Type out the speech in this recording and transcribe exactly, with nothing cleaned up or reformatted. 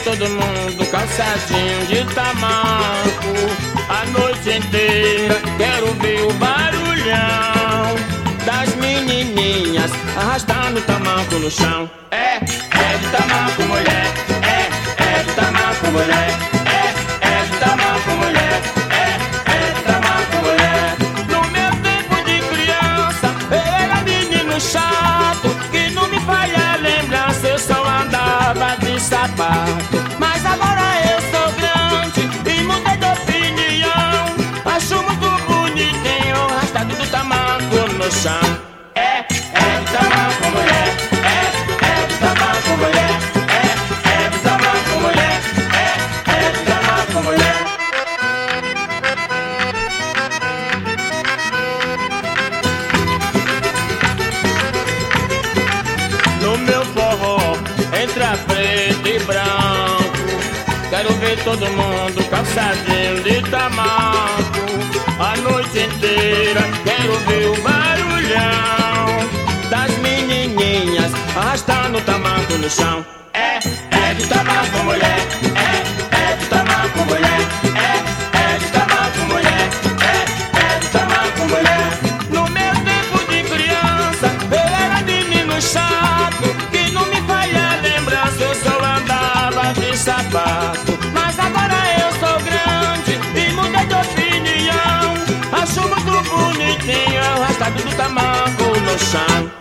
todo mundo calçadinho de tamanco a noite inteira. Quero ver o barulhão das menininhas arrastando tamanco no chão. É, é de tamanco, mulher. É, é de tamanco, mulher. É, é de tamanco, mulher. É, é de tamanco, mulher. No meu tempo de criança, eu era menino chato que não me falha a lembrança, eu só andava de sapato. Mas agora eu sou grande e mudei de opinião. Acho muito bonitinho arrastado do tamanco no chão. É, é de tamanco, mulher. É, é de tamanco, mulher. É, é de tamanco, mulher. É, é de tamanco, mulher. No meu forró entra preto e branco, quero ver todo mundo calçadinho de tamanco a noite inteira. Quero ver o barulhão das menininhas arrastando tamanco no chão. É, é de tamanco, mulher. É, é de tamanco, mulher. É, é de tamanco, mulher. É, é de tamanco, mulher. No meu tempo de criança, eu era menino chato que não me falha a lembrança, eu só andava de sapato. Mas agora eu sou grande e mudei de opinião. Acho muito bonitinho arrastado do tamanco no chão.